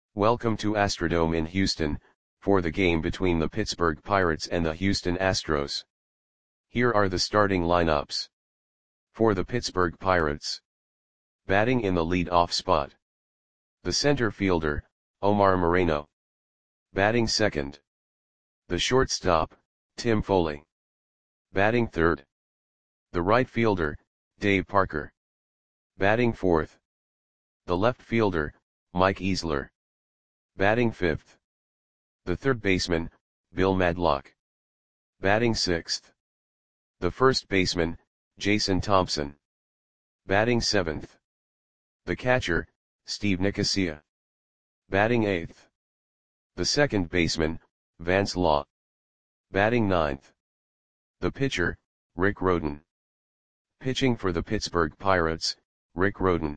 Welcome to Astrodome in Houston, for the game between the Pittsburgh Pirates and the Houston Astros. Here are the starting lineups. For the Pittsburgh Pirates. Batting in the lead-off spot. The center fielder, Omar Moreno. Batting second. The shortstop, Tim Foley. Batting third. The right fielder, Dave Parker. Batting fourth. The left fielder, Mike Easler. Batting fifth. The third baseman, Bill Madlock. Batting sixth. The first baseman, Jason Thompson. Batting seventh. The catcher, Steve Nicosia. Batting eighth. The second baseman, Vance Law. Batting ninth. The pitcher, Rick Rhoden. Pitching for the Pittsburgh Pirates, Rick Rhoden.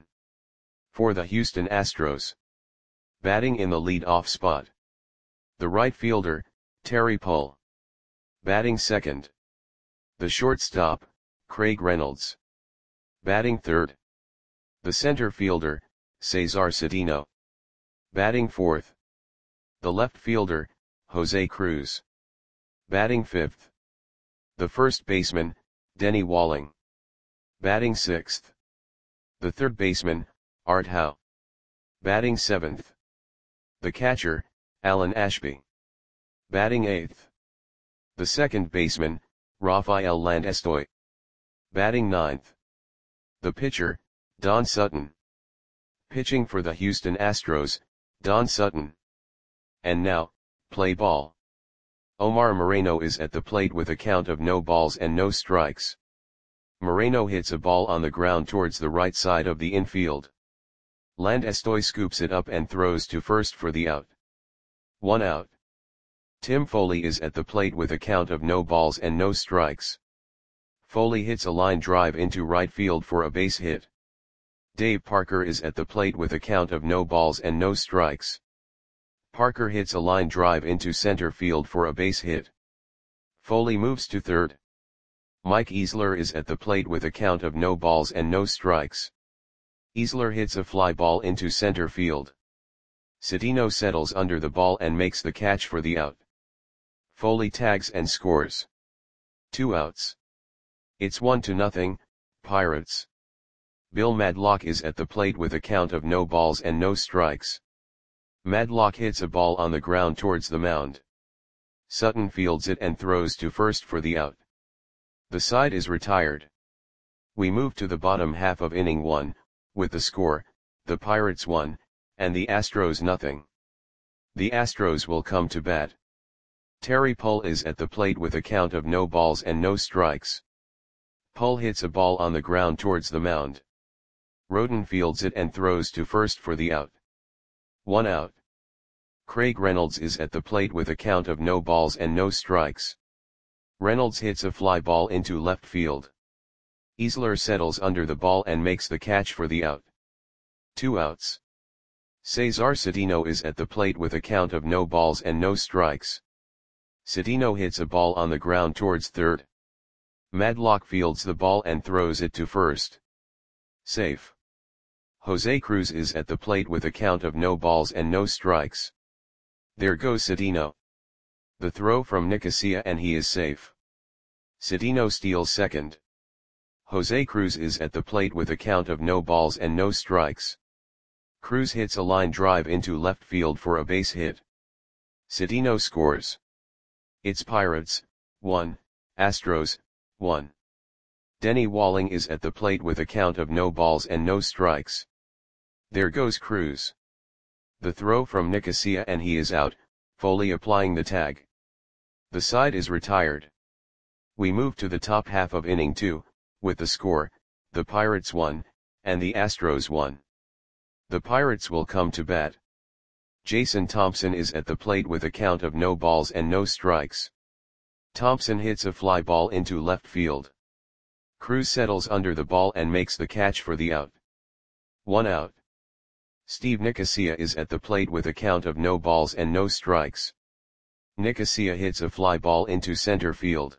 For the Houston Astros. Batting in the lead-off spot. The right fielder, Terry Pull. Batting second. The shortstop, Craig Reynolds. Batting third. The center fielder, Cesar Cedeno. Batting fourth. The left fielder, Jose Cruz. Batting fifth. The first baseman, Denny Walling. Batting sixth. The third baseman, Art Howe. Batting seventh. The catcher, Alan Ashby. Batting eighth. The second baseman, Rafael Landestoy. Batting ninth. The pitcher, Don Sutton. Pitching for the Houston Astros, Don Sutton. And now, play ball. Omar Moreno is at the plate with a count of no balls and no strikes. Moreno hits a ball on the ground towards the right side of the infield. Landestoy scoops it up and throws to first for the out. 1 out. Tim Foley is at the plate with a count of no balls and no strikes. Foley hits a line drive into right field for a base hit. Dave Parker is at the plate with a count of no balls and no strikes. Parker hits a line drive into center field for a base hit. Foley moves to third. Mike Easler is at the plate with a count of no balls and no strikes. Easler hits a fly ball into center field. Cedeno settles under the ball and makes the catch for the out. Foley tags and scores. 2 outs. It's 1-0, Pirates. Bill Madlock is at the plate with a count of no balls and no strikes. Madlock hits a ball on the ground towards the mound. Sutton fields it and throws to first for the out. The side is retired. We move to the bottom half of inning 1, with the score, the Pirates 1, and the Astros 0. The Astros will come to bat. Terry Pull is at the plate with a count of no balls and no strikes. Pull hits a ball on the ground towards the mound. Rhoden fields it and throws to first for the out. 1 out. Craig Reynolds is at the plate with a count of no balls and no strikes. Reynolds hits a fly ball into left field. Easler settles under the ball and makes the catch for the out. 2 outs. Cesar Cedeno is at the plate with a count of no balls and no strikes. Cedeno hits a ball on the ground towards third. Madlock fields the ball and throws it to first. Safe. Jose Cruz is at the plate with a count of no balls and no strikes. There goes Cedeno. The throw from Nicosia and he is safe. Cedeno steals second. Jose Cruz is at the plate with a count of no balls and no strikes. Cruz hits a line drive into left field for a base hit. Cedeno scores. It's Pirates, 1, Astros, 1. Denny Walling is at the plate with a count of no balls and no strikes. There goes Cruz. The throw from Nicosia and he is out, Foley applying the tag. The side is retired. We move to the top half of inning 2, with the score, the Pirates 1, and the Astros 1. The Pirates will come to bat. Jason Thompson is at the plate with a count of no balls and no strikes. Thompson hits a fly ball into left field. Cruz settles under the ball and makes the catch for the out. 1 out. Steve Nicosia is at the plate with a count of no balls and no strikes. Nicosia hits a fly ball into center field.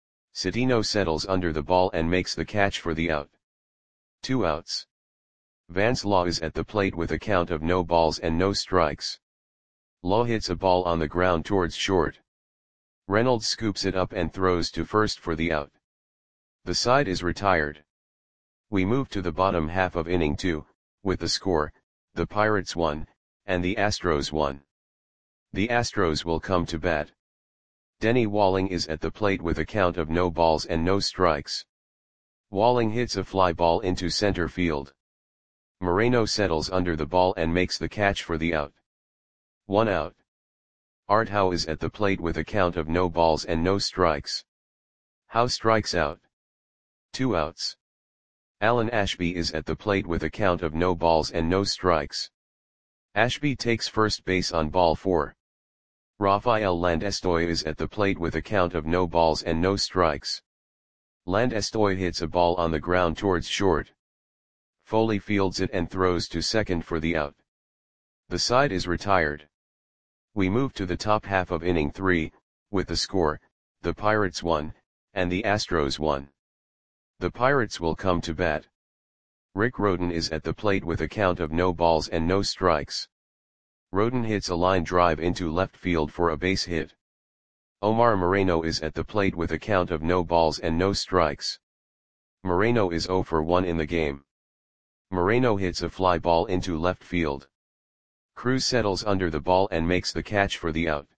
Cedeno settles under the ball and makes the catch for the out. 2 outs. Vance Law is at the plate with a count of no balls and no strikes. Law hits a ball on the ground towards short. Reynolds scoops it up and throws to first for the out. The side is retired. We move to the bottom half of inning 2, with the score, the Pirates 1, and the Astros 1. The Astros will come to bat. Denny Walling is at the plate with a count of no balls and no strikes. Walling hits a fly ball into center field. Moreno settles under the ball and makes the catch for the out. 1 out. Art Howe is at the plate with a count of no balls and no strikes. Howe strikes out. 2 outs. Alan Ashby is at the plate with a count of no balls and no strikes. Ashby takes first base on ball 4. Rafael Landestoy is at the plate with a count of no balls and no strikes. Landestoy hits a ball on the ground towards short. Foley fields it and throws to second for the out. The side is retired. We move to the top half of inning 3, with the score, the Pirates 1, and the Astros 1. The Pirates will come to bat. Rick Rhoden is at the plate with a count of no balls and no strikes. Rhoden hits a line drive into left field for a base hit. Omar Moreno is at the plate with a count of no balls and no strikes. Moreno is 0 for 1 in the game. Moreno hits a fly ball into left field. Cruz settles under the ball and makes the catch for the out.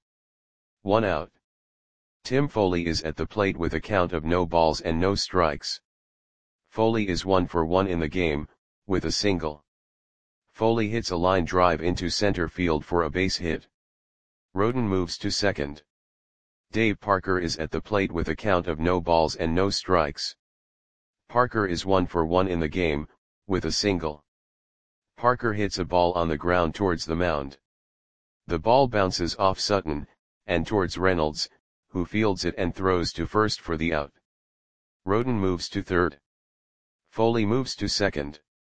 1 out. Tim Foley is at the plate with a count of no balls and no strikes. Foley is 1 for 1 in the game, with a single. Foley hits a line drive into center field for a base hit. Rhoden moves to second. Dave Parker is at the plate with a count of no balls and no strikes. Parker is 1 for 1 in the game, with a single. Parker hits a ball on the ground towards the mound. The ball bounces off Sutton, and towards Reynolds, who fields it and throws to first for the out. Rhoden moves to third. Foley moves to second.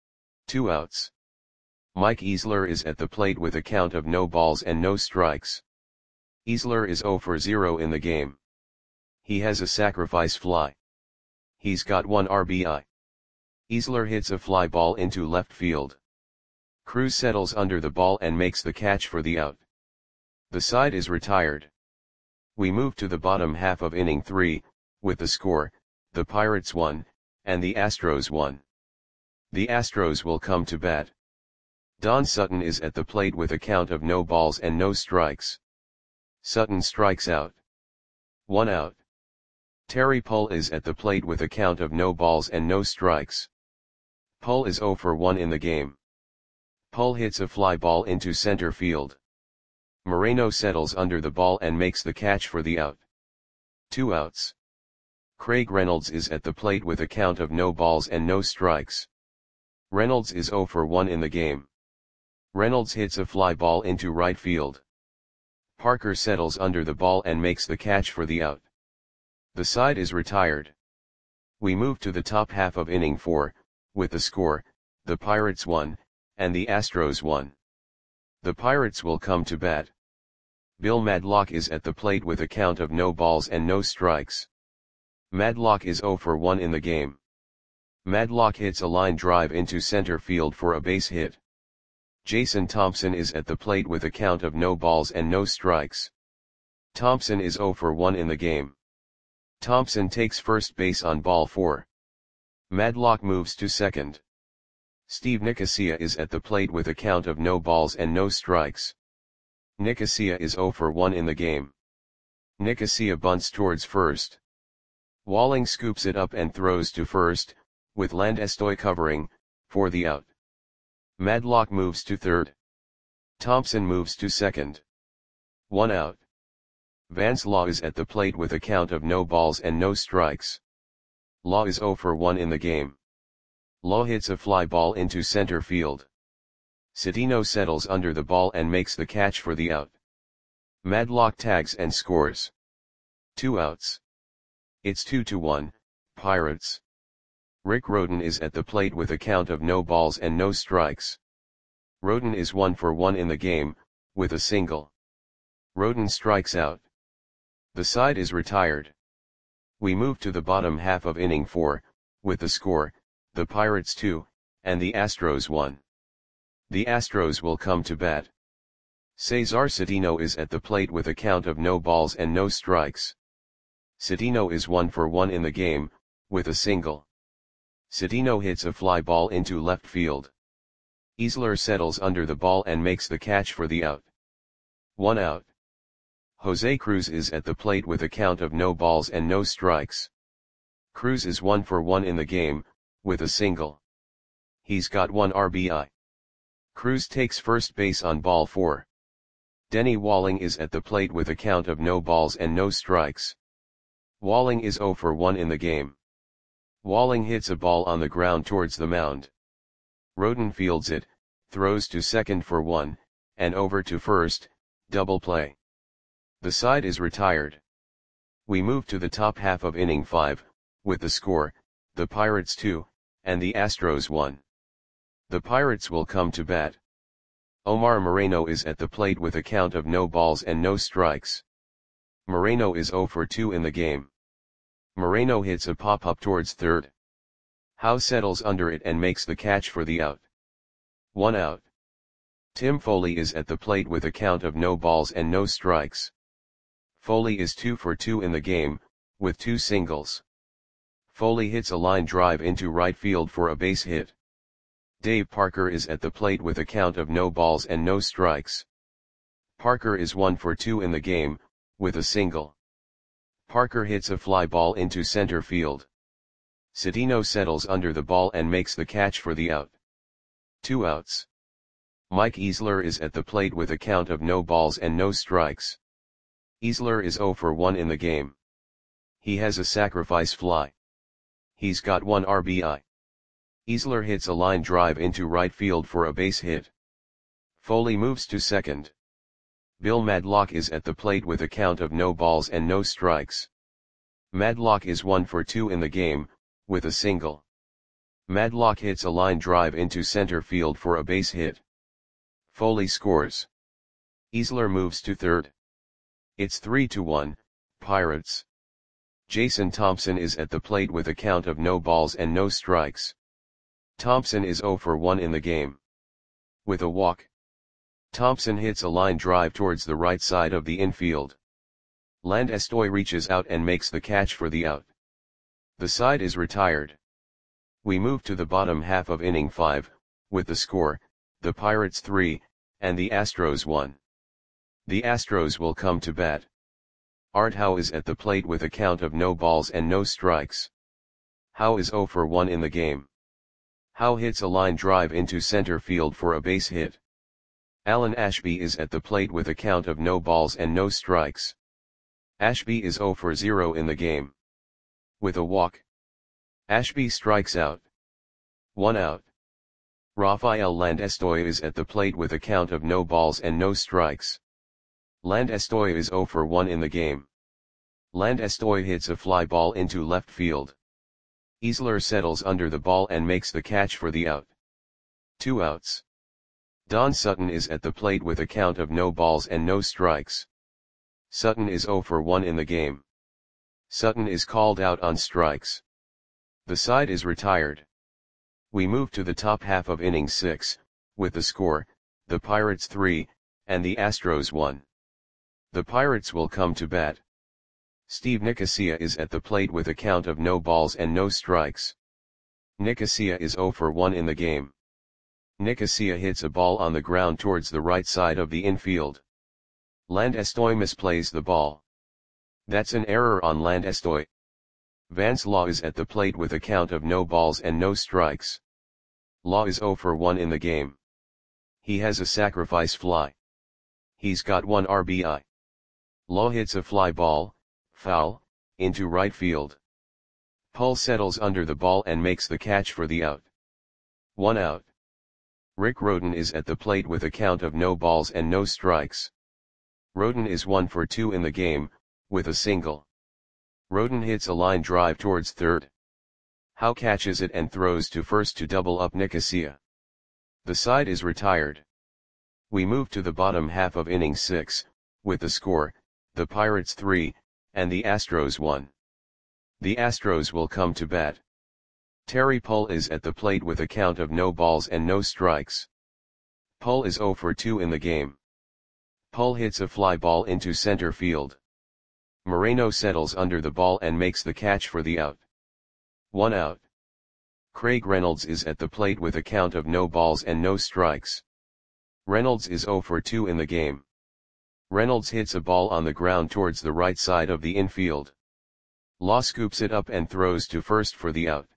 2 outs. Mike Easler is at the plate with a count of no balls and no strikes. Easler is 0 for 0 in the game. He has a sacrifice fly. He's got 1 RBI. Easler hits a fly ball into left field. Cruz settles under the ball and makes the catch for the out. The side is retired. We move to the bottom half of inning 3, with the score, the Pirates 1, and the Astros 1. The Astros will come to bat. Don Sutton is at the plate with a count of no balls and no strikes. Sutton strikes out. 1 out. Terry Pull is at the plate with a count of no balls and no strikes. Pull is 0 for 1 in the game. Pull hits a fly ball into center field. Moreno settles under the ball and makes the catch for the out. 2 outs. Craig Reynolds is at the plate with a count of no balls and no strikes. Reynolds is 0 for 1 in the game. Reynolds hits a fly ball into right field. Parker settles under the ball and makes the catch for the out. The side is retired. We move to the top half of inning 4, with the score, the Pirates 1, and the Astros 1. The Pirates will come to bat. Bill Madlock is at the plate with a count of no balls and no strikes. Madlock is 0 for 1 in the game. Madlock hits a line drive into center field for a base hit. Jason Thompson is at the plate with a count of no balls and no strikes. Thompson is 0 for 1 in the game. Thompson takes first base on ball 4. Madlock moves to second. Steve Nicosia is at the plate with a count of no balls and no strikes. Nicosia is 0 for 1 in the game. Nicosia bunts towards first. Walling scoops it up and throws to first, with Landestoy covering, for the out. Madlock moves to third. Thompson moves to second. 1 out. Vance Law is at the plate with a count of no balls and no strikes. Law is 0 for 1 in the game. Law hits a fly ball into center field. Citino settles under the ball and makes the catch for the out. Madlock tags and scores. 2 outs. It's 2-1, Pirates. Rick Rhoden is at the plate with a count of no balls and no strikes. Rhoden is 1 for 1 in the game, with a single. Rhoden strikes out. The side is retired. We move to the bottom half of inning 4, with the score, the Pirates 2, and the Astros 1. The Astros will come to bat. Cesar Citino is at the plate with a count of no balls and no strikes. Citino is 1 for 1 in the game, with a single. Citino hits a fly ball into left field. Easler settles under the ball and makes the catch for the out. 1 out. Jose Cruz is at the plate with a count of no balls and no strikes. Cruz is 1 for 1 in the game, with a single. He's got 1 RBI. Cruz takes first base on ball 4. Denny Walling is at the plate with a count of no balls and no strikes. Walling is 0 for 1 in the game. Walling hits a ball on the ground towards the mound. Roden fields it, throws to second for 1, and over to first, double play. The side is retired. We move to the top half of inning 5, with the score, the Pirates 2, and the Astros 1. The Pirates will come to bat. Omar Moreno is at the plate with a count of no balls and no strikes. Moreno is 0 for 2 in the game. Moreno hits a pop-up towards third. Howe settles under it and makes the catch for the out. 1 out. Tim Foley is at the plate with a count of no balls and no strikes. Foley is 2 for 2 in the game, with 2 singles. Foley hits a line drive into right field for a base hit. Dave Parker is at the plate with a count of no balls and no strikes. Parker is 1 for 2 in the game, with a single. Parker hits a fly ball into center field. Citino settles under the ball and makes the catch for the out. 2 outs. Mike Easler is at the plate with a count of no balls and no strikes. Easler is 0 for 1 in the game. He has a sacrifice fly. He's got 1 RBI. Easler hits a line drive into right field for a base hit. Foley moves to second. Bill Madlock is at the plate with a count of no balls and no strikes. Madlock is 1 for 2 in the game, with a single. Madlock hits a line drive into center field for a base hit. Foley scores. Easler moves to third. It's 3-1, Pirates. Jason Thompson is at the plate with a count of no balls and no strikes. Thompson is 0 for 1 in the game. With a walk. Thompson hits a line drive towards the right side of the infield. Landestoy reaches out and makes the catch for the out. The side is retired. We move to the bottom half of inning 5, with the score, the Pirates 3, and the Astros 1. The Astros will come to bat. Art Howe is at the plate with a count of no balls and no strikes. Howe is 0 for 1 in the game. Howe hits a line drive into center field for a base hit. Alan Ashby is at the plate with a count of no balls and no strikes. Ashby is 0 for 0 in the game. With a walk. Ashby strikes out. 1 out. Rafael Landestoy is at the plate with a count of no balls and no strikes. Landestoy is 0 for 1 in the game. Landestoy hits a fly ball into left field. Easler settles under the ball and makes the catch for the out. 2 outs. Don Sutton is at the plate with a count of no balls and no strikes. Sutton is 0 for 1 in the game. Sutton is called out on strikes. The side is retired. We move to the top half of inning 6, with the score, the Pirates 3, and the Astros 1. The Pirates will come to bat. Steve Nicosia is at the plate with a count of no balls and no strikes. Nicosia is 0 for 1 in the game. Nicosia hits a ball on the ground towards the right side of the infield. Landestoy misplays the ball. That's an error on Landestoy. Vance Law is at the plate with a count of no balls and no strikes. Law is 0 for 1 in the game. He has a sacrifice fly. He's got 1 RBI. Law hits a fly ball, foul, into right field. Pull settles under the ball and makes the catch for the out. 1 out. Rick Roden is at the plate with a count of no balls and no strikes. Roden is 1 for 2 in the game, with a single. Roden hits a line drive towards third. Howe catches it and throws to first to double up Nicosia. The side is retired. We move to the bottom half of inning 6, with the score, the Pirates 3, and the Astros 1. The Astros will come to bat. Terry Pull is at the plate with a count of no balls and no strikes. Pull is 0 for 2 in the game. Pull hits a fly ball into center field. Moreno settles under the ball and makes the catch for the out. 1 out. Craig Reynolds is at the plate with a count of no balls and no strikes. Reynolds is 0 for 2 in the game. Reynolds hits a ball on the ground towards the right side of the infield. Law scoops it up and throws to first for the out.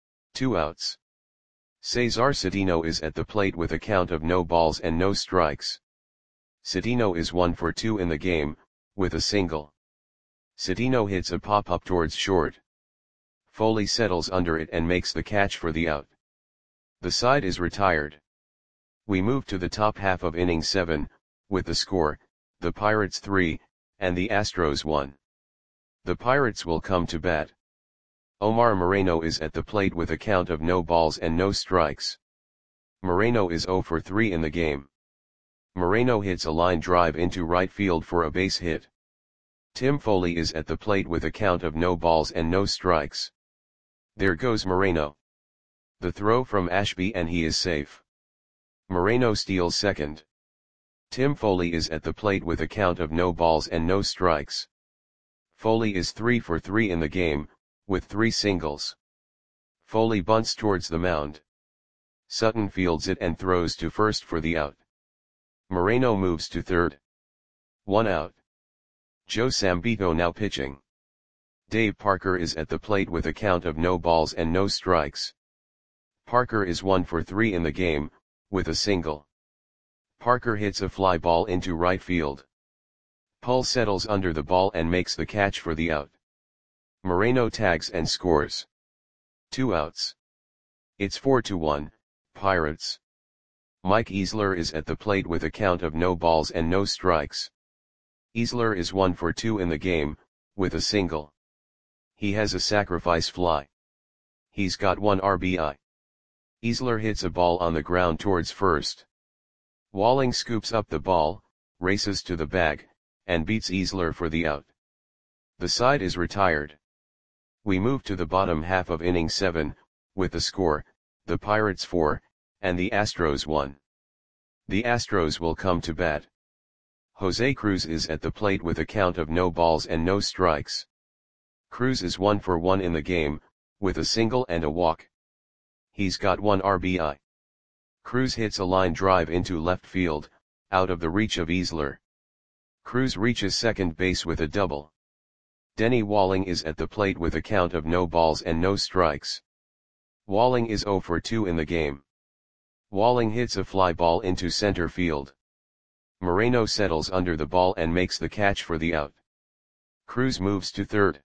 2 outs. Cesar Cedeno is at the plate with a count of no balls and no strikes. Cedeno is 1 for 2 in the game, with a single. Cedeno hits a pop-up towards short. Foley settles under it and makes the catch for the out. The side is retired. We move to the top half of inning 7, with the score, the Pirates 3, and the Astros 1. The Pirates will come to bat. Omar Moreno is at the plate with a count of no balls and no strikes. Moreno is 0 for 3 in the game. Moreno hits a line drive into right field for a base hit. Tim Foley is at the plate with a count of no balls and no strikes. There goes Moreno. The throw from Ashby and he is safe. Moreno steals second. Tim Foley is at the plate with a count of no balls and no strikes. Foley is 3 for 3 in the game, with 3 singles. Foley bunts towards the mound. Sutton fields it and throws to first for the out. Moreno moves to third. 1 out. Joe Sambito now pitching. Dave Parker is at the plate with a count of no balls and no strikes. Parker is 1 for 3 in the game, with a single. Parker hits a fly ball into right field. Pull settles under the ball and makes the catch for the out. Moreno tags and scores. 2 outs. It's 4-1, Pirates. Mike Easler is at the plate with a count of no balls and no strikes. Easler is 1 for 2 in the game, with a single. He has a sacrifice fly. He's got 1 RBI. Easler hits a ball on the ground towards first. Walling scoops up the ball, races to the bag, and beats Easler for the out. The side is retired. We move to the bottom half of inning 7, with the score, the Pirates 4, and the Astros 1. The Astros will come to bat. Jose Cruz is at the plate with a count of no balls and no strikes. Cruz is 1 for 1 in the game, with a single and a walk. He's got 1 RBI. Cruz hits a line drive into left field, out of the reach of Easler. Cruz reaches second base with a double. Denny Walling is at the plate with a count of no balls and no strikes. Walling is 0 for 2 in the game. Walling hits a fly ball into center field. Moreno settles under the ball and makes the catch for the out. Cruz moves to third.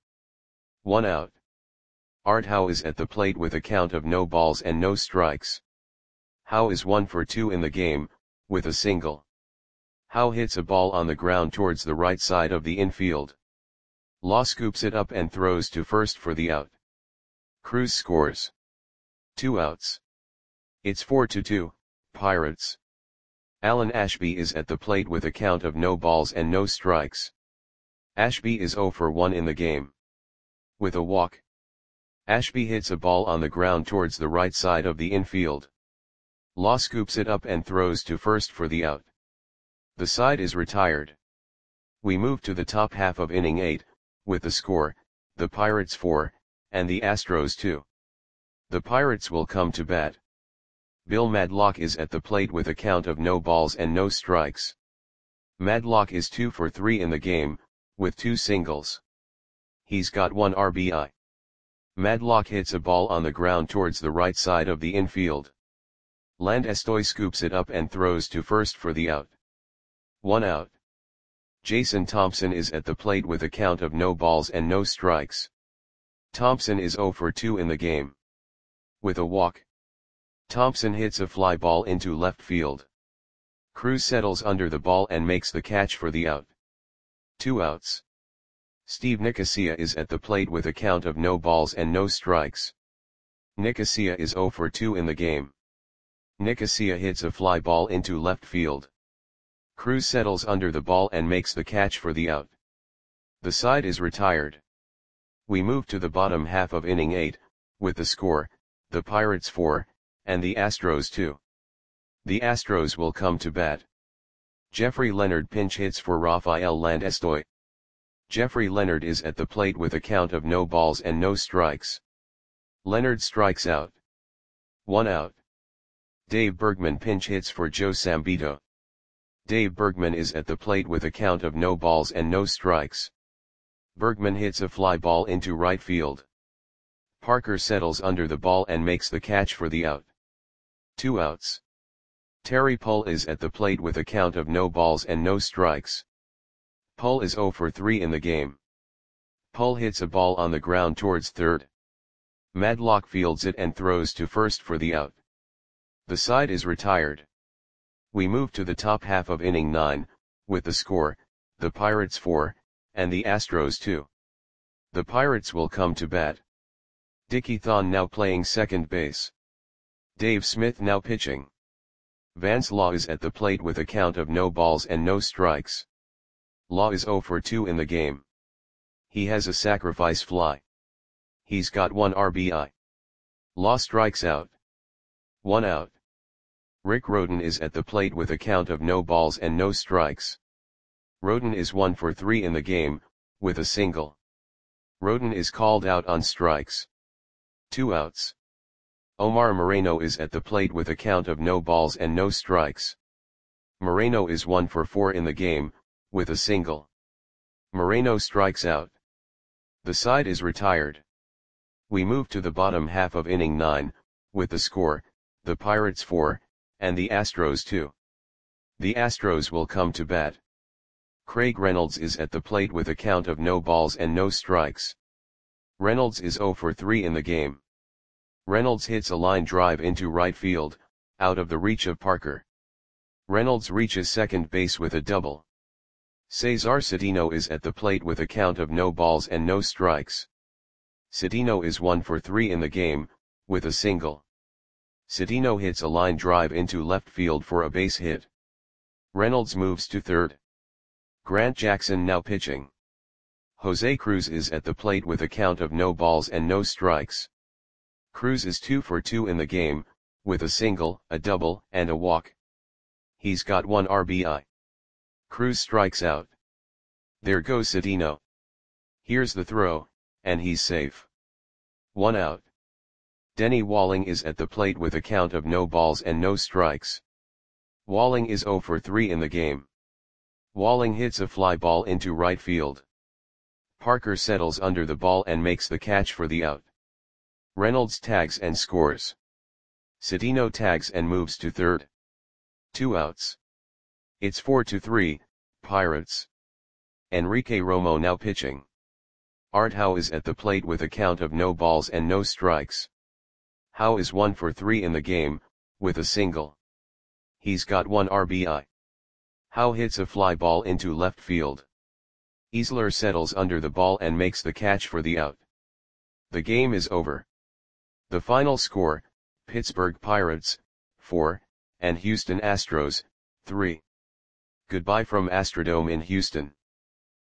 1 out. Art Howe is at the plate with a count of no balls and no strikes. Howe is 1 for 2 in the game, with a single. Howe hits a ball on the ground towards the right side of the infield. Law scoops it up and throws to first for the out. Cruz scores. 2 outs. It's 4-2, Pirates. Alan Ashby is at the plate with a count of no balls and no strikes. Ashby is 0 for 1 in the game. With a walk. Ashby hits a ball on the ground towards the right side of the infield. Law scoops it up and throws to first for the out. The side is retired. We move to the top half of inning 8, with the score, the Pirates 4, and the Astros 2. The Pirates will come to bat. Bill Madlock is at the plate with a count of no balls and no strikes. Madlock is 2 for 3 in the game, with 2 singles. He's got 1 RBI. Madlock hits a ball on the ground towards the right side of the infield. Landestoy scoops it up and throws to first for the out. 1 out. Jason Thompson is at the plate with a count of no balls and no strikes. Thompson is 0 for 2 in the game. With a walk. Thompson hits a fly ball into left field. Cruz settles under the ball and makes the catch for the out. 2 outs. Steve Nicosia is at the plate with a count of no balls and no strikes. Nicosia is 0 for 2 in the game. Nicosia hits a fly ball into left field. Cruz settles under the ball and makes the catch for the out. The side is retired. We move to the bottom half of inning 8, with the score, the Pirates 4, and the Astros 2. The Astros will come to bat. Jeffrey Leonard pinch hits for Rafael Landestoy. Jeffrey Leonard is at the plate with a count of no balls and no strikes. Leonard strikes out. 1 out. Dave Bergman pinch hits for Joe Sambito. Dave Bergman is at the plate with a count of no balls and no strikes. Bergman hits a fly ball into right field. Parker settles under the ball and makes the catch for the out. 2 outs. Terry Pull is at the plate with a count of no balls and no strikes. Pull is 0 for 3 in the game. Pull hits a ball on the ground towards third. Madlock fields it and throws to first for the out. The side is retired. We move to the top half of inning 9, with the score, the Pirates 4, and the Astros 2. The Pirates will come to bat. Dickie Thon now playing second base. Dave Smith now pitching. Vance Law is at the plate with a count of no balls and no strikes. Law is 0 for 2 in the game. He has a sacrifice fly. He's got 1 RBI. Law strikes out. 1 out. Rick Rhoden is at the plate with a count of no balls and no strikes. Rhoden is 1 for 3 in the game, with a single. Rhoden is called out on strikes. 2 outs. Omar Moreno is at the plate with a count of no balls and no strikes. Moreno is 1 for 4 in the game, with a single. Moreno strikes out. The side is retired. We move to the bottom half of inning 9, with the score, the Pirates 4, and the Astros 2. The Astros will come to bat. Craig Reynolds is at the plate with a count of no balls and no strikes. Reynolds is 0 for 3 in the game. Reynolds hits a line drive into right field, out of the reach of Parker. Reynolds reaches second base with a double. Cesar Cedeno is at the plate with a count of no balls and no strikes. Cedeno is 1 for 3 in the game, with a single. Cedeno hits a line drive into left field for a base hit. Reynolds moves to third. Grant Jackson now pitching. Jose Cruz is at the plate with a count of no balls and no strikes. Cruz is 2 for 2 in the game, with a single, a double, and a walk. He's got 1 RBI. Cruz strikes out. There goes Cedeno. Here's the throw, and he's safe. 1 out. Denny Walling is at the plate with a count of no balls and no strikes. Walling is 0 for 3 in the game. Walling hits a fly ball into right field. Parker settles under the ball and makes the catch for the out. Reynolds tags and scores. Cedeno tags and moves to third. 2 outs. It's 4-3, Pirates. Enrique Romo now pitching. Art Howe is at the plate with a count of no balls and no strikes. Howe is 1 for 3 in the game, with a single. He's got 1 RBI. Howe hits a fly ball into left field. Easler settles under the ball and makes the catch for the out. The game is over. The final score, Pittsburgh Pirates, 4, and Houston Astros, 3. Goodbye from Astrodome in Houston.